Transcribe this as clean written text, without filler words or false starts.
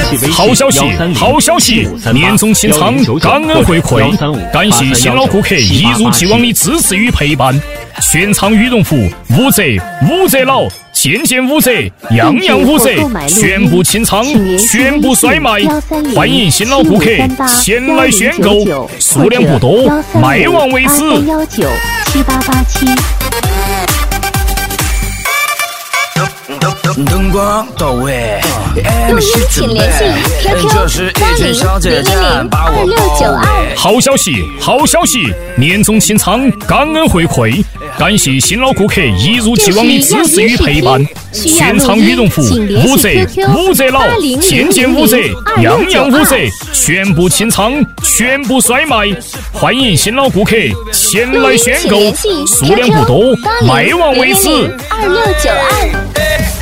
好消息！好消息！年终清仓，感恩回馈，感谢新老顾客一如既往的支持与陪伴。全场羽绒服5折，5折佬，件件5折，样样5折，全部清仓，全部甩卖。欢迎新老顾客前来选购，数量不多，卖完为止。 83197887。 灯光到位， 用音请联系 QQ8000002692。 好消息！好消息！年终清仓，感恩回馈，感谢新老顾客一如既往的支持与陪伴。全场羽绒服5折，5折佬，件件5折，样样5折，全部清仓，全部甩卖。欢迎新老顾客前来选购，数量不多，卖完为止。 2692。